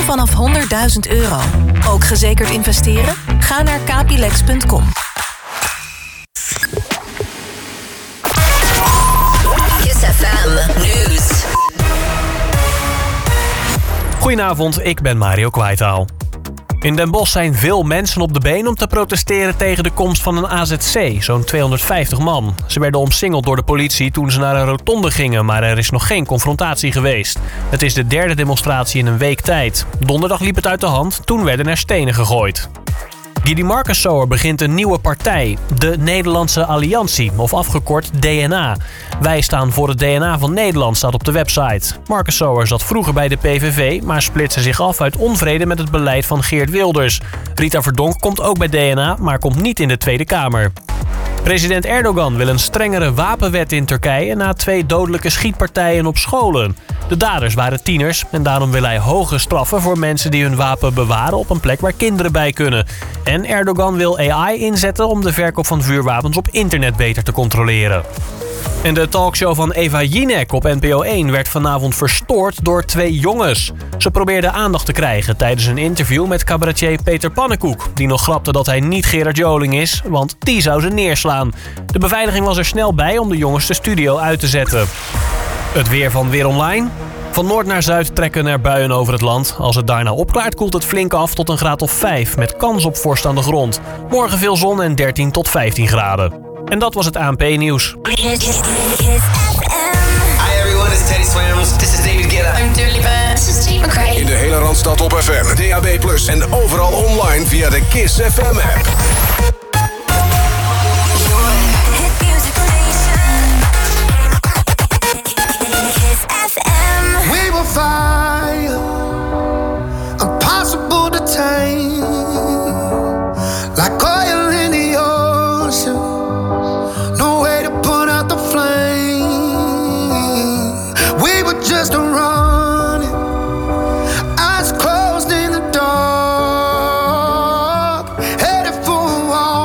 vanaf €100.000. Ook gezekerd investeren? Ga naar capilex.com. Kiss FM News. Goedenavond, ik ben Mario Kwijtaal. In Den Bosch zijn veel mensen op de been om te protesteren tegen de komst van een AZC, zo'n 250 man. Ze werden omsingeld door de politie toen ze naar een rotonde gingen, maar er is nog geen confrontatie geweest. Het is de derde demonstratie in een week tijd. Donderdag liep het uit de hand, toen werden er stenen gegooid. Guidy Marcassauer begint een nieuwe partij, de Nederlandse Alliantie, of afgekort DNA. Wij staan voor het DNA van Nederland, staat op de website. Marcassauer zat vroeger bij de PVV, maar splitste zich af uit onvrede met het beleid van Geert Wilders. Rita Verdonk komt ook bij DNA, maar komt niet in de Tweede Kamer. President Erdogan wil een strengere wapenwet in Turkije na 2 dodelijke schietpartijen op scholen. De daders waren tieners en daarom wil hij hoge straffen voor mensen die hun wapen bewaren op een plek waar kinderen bij kunnen. En Erdogan wil AI inzetten om de verkoop van vuurwapens op internet beter te controleren. En de talkshow van Eva Jinek op NPO 1 werd vanavond verstoord door 2 jongens. Ze probeerden aandacht te krijgen tijdens een interview met cabaretier Peter Pannenkoek, die nog grapte dat hij niet Gerard Joling is, want die zou ze neerslaan. De beveiliging was er snel bij om de jongens de studio uit te zetten. Het weer van Weer Online. Van noord naar zuid trekken er buien over het land. Als het daarna opklaart koelt het flink af tot een graad of 5, met kans op vorst aan de grond. Morgen veel zon en 13 tot 15 graden. En dat was het ANP-nieuws. Hi everyone, it's Teddy Swims. This is David Guetta. I'm Dua Lipa. This is Steve McRae. In de hele Randstad op FM, DAB+ en overal online via de Kiss FM app. We will fire, impossible to tame, like oil in the ocean, no way to put out the flame. We were just running, eyes closed in the dark, headed for a wall.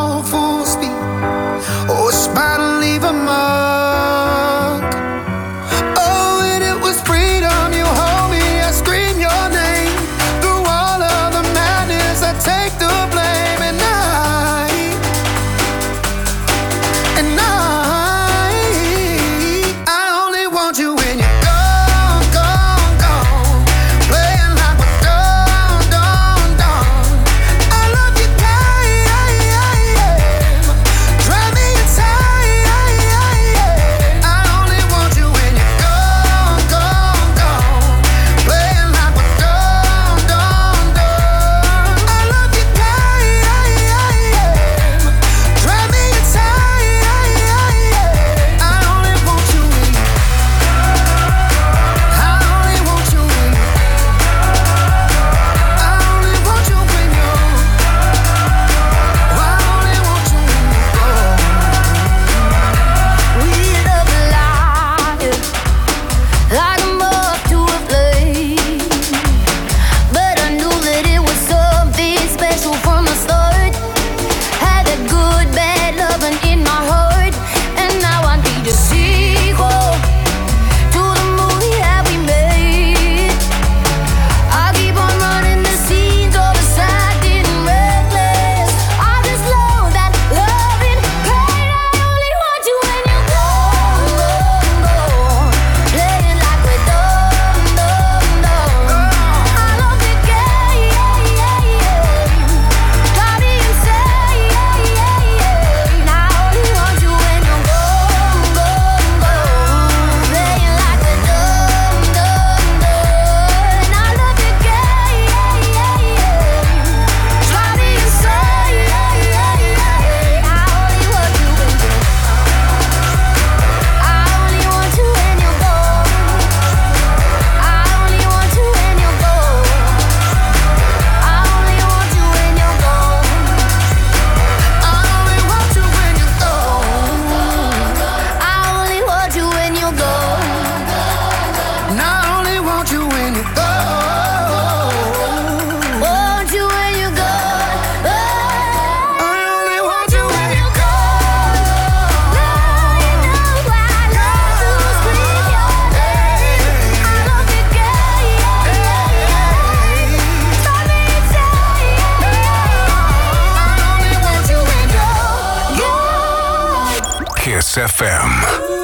Kiss FM.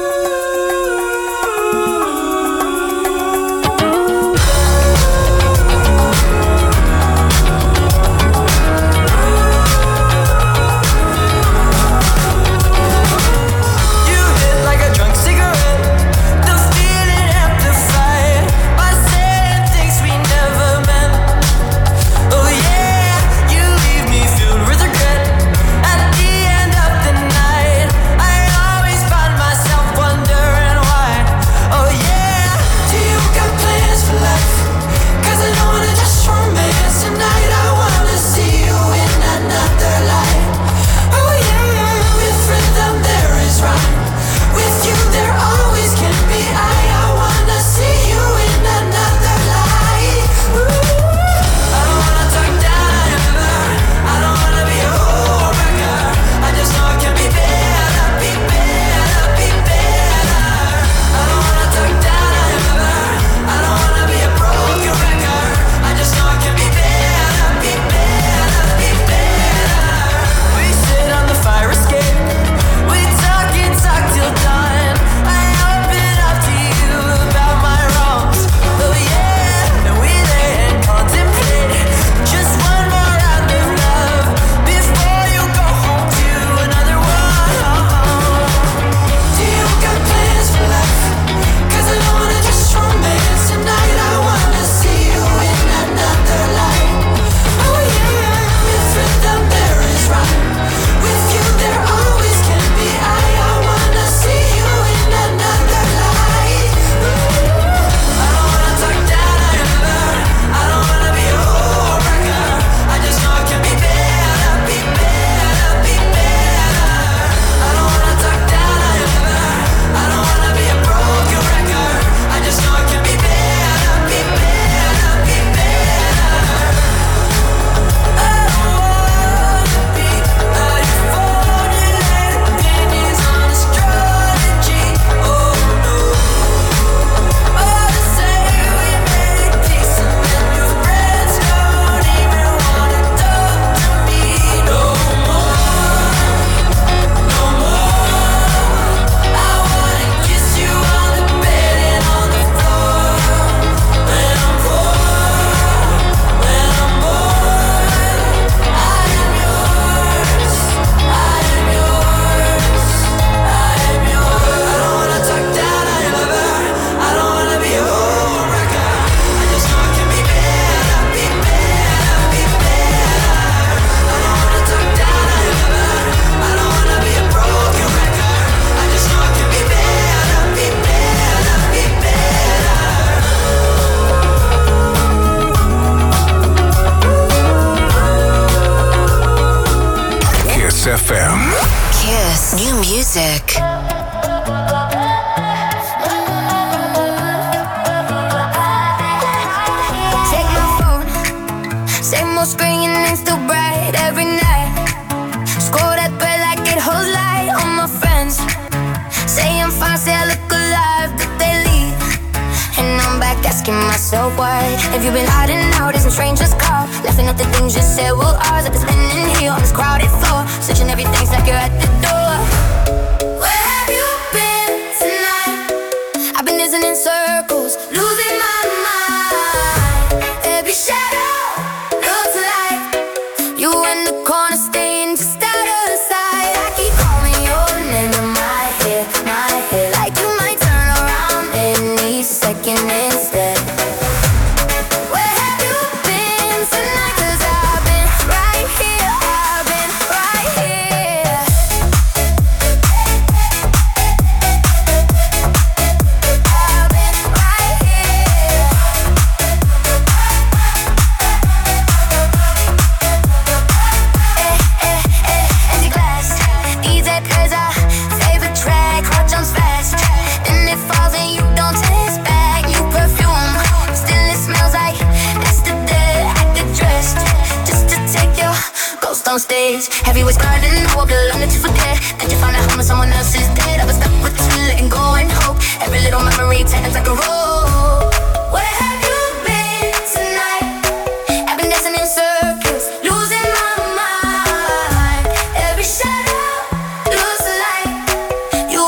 FM. Kiss new music. Check my phone, same old screen and it's still bright every night. Scroll that thread like it holds light on my friends. Say I'm fine, say I look alive, that they leave. And I'm back asking myself why. Have you been hiding out as a stranger's car? Laughing at the things you said were ours. Like the spinning here on this crowded floor. Searching everything's like you're at the door. Where have you been tonight? I've been dancing in circles, losing my mind. Every shadow looks like you in the corner, staying just out of sight. I keep calling your name in my head, like you might turn around any second instead. Where have you been tonight? 'Cause I've been right here, I've been right here. I've been right here. Empty glass, DJ plays our favorite track. Heart jumps fast, then it falls and you don't taste back. New perfume, still it smells like yesterday. I get dressed just to take your ghost on stage. Heavy was grinding, I walk alone to forget that you found a home and someone else is dead. I was stuck with you, letting go and hope. Every little memory turns like a roll. Where have you been tonight? I've been dancing in circles, losing my mind. Every shadow looks like you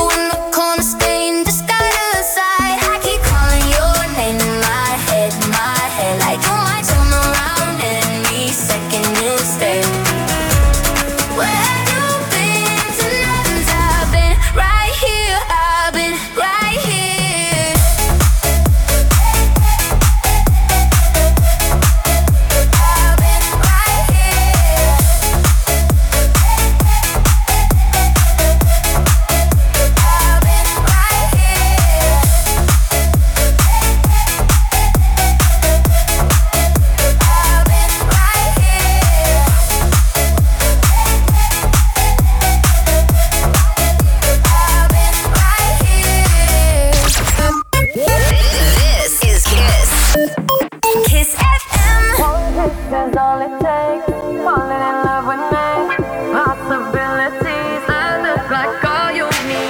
is all it takes. Falling in love with me. Possibilities that look like all you need.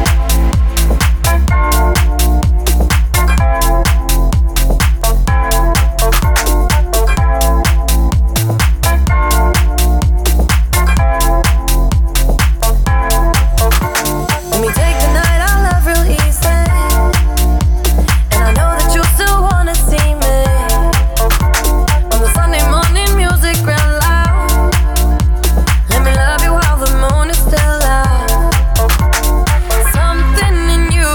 Let me take the night I love real easy. And I know that you still wanna see me. On the Sunday morning music real loud. Let me love you while the moon is still out. Something in you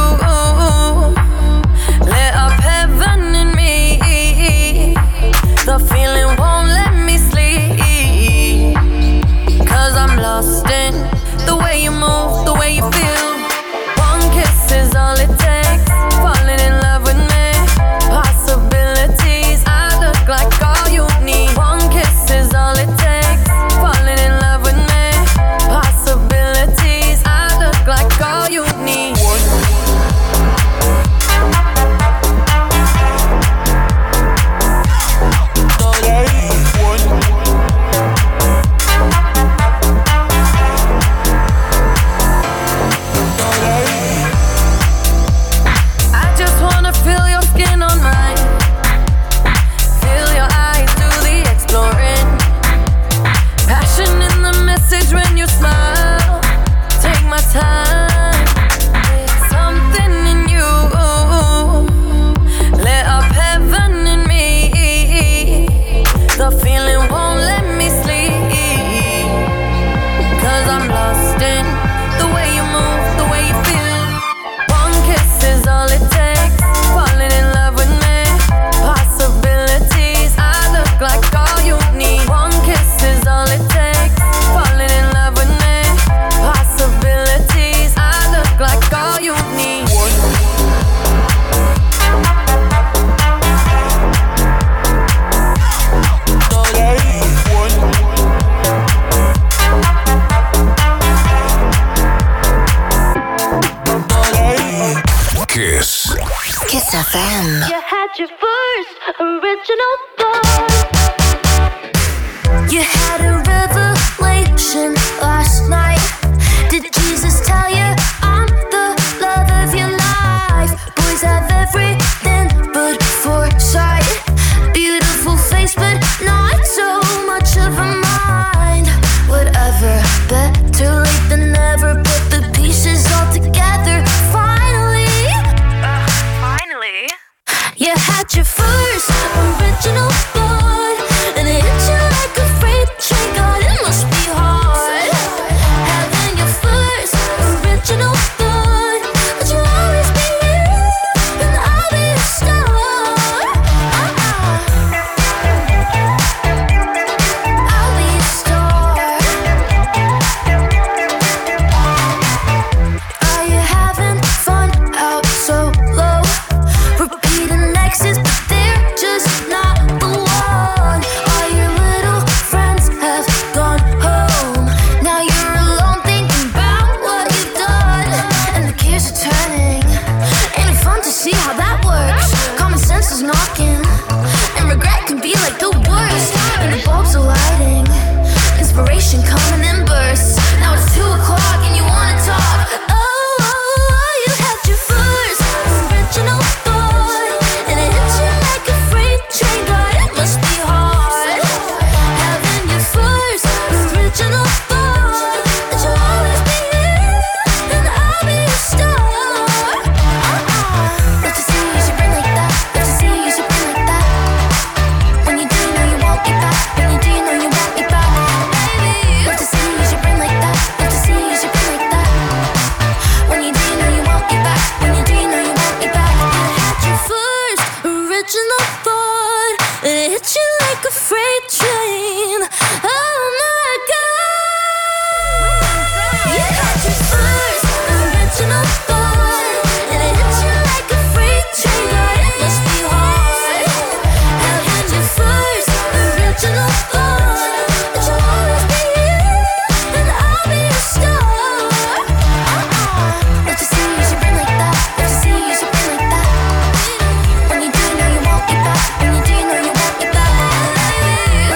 lit up heaven in me. The feeling won't let me sleep. 'Cause I'm lost in the way you move, the way you feel. One kiss is all it takes. Falling in love with me. Possibilities, I look like all you need. One kiss is all it takes. Falling in love with me. Possibilities, I look like all you need. I just wanna feel your skin on mine. Feel your eyes do the exploring. Passion in the message when you smile. Take my time. Something in you lit up heaven in me. The feeling won't let me sleep. 'Cause I'm lost in the way you move, the way you feel. One kiss is all it takes. Falling in love with me. Possibilities, I look like all you need. One kiss is all it takes. Falling in love with me. Possibilities, I look like all you need. Kiss. Kiss FM. You had your first original thought. You had a revelation last night. Did Jesus tell you I'm the love of your life? Boys have everything but foresight. Beautiful face, but not so much of a mind. Whatever, better late than never. Put the pieces all together. Finally. You had your first original thought, and it hit you like a freight train. God, it must be hard having your first original thought. But you'll always be you, and I'll be a star. I'll be a star. Are you having fun out so low? Repeating exes, but they're just not the one. All your little friends have gone home. Now you're alone thinking about what you've done, and the gears are turning. Ain't it fun to see how that works? Common sense is knocking, and regret can be like the worst. And the bulbs are lighting, inspiration coming in bursts. Now it's 2 o'clock and you wanna talk. You had your first original thought, and it hit you like a freight train. God, it must be hard having your first original thought. That you'll always be you, and I'll be a star. Love to see you use your brain like that. Love to see you use your brain like that. When you do, you know you won't be back. When you do, you know you won't be back. Love to see you use your brain like that. Love to see you use your brain like that. When you do, you know you won't be back. When you do, you know you won't be back. You had your first original thought, and it hit you like a freight train. Oh my God. You had your first original thought, and it hit you like a freight train. God, it must be hard having your first original thought. That you'll always be you, and I'll be a star. Love to see you use your brain like that. Love to see you use your brain like that. When you do, you know you won't be back. When you do, you know you won't be back.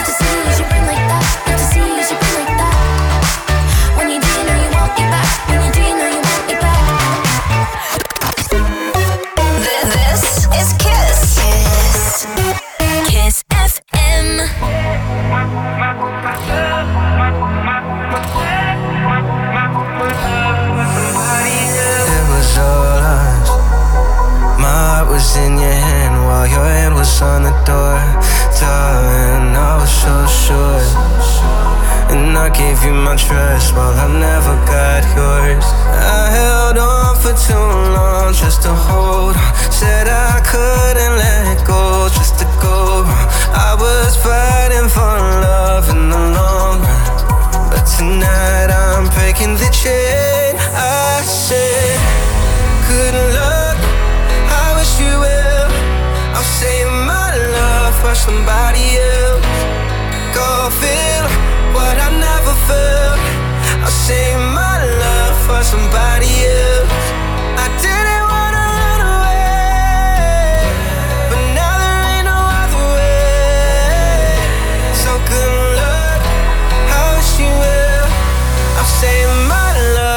I gave you my trust while I never got yours. I held on for too long just to hold on. Said I couldn't let go just to go wrong. I was fighting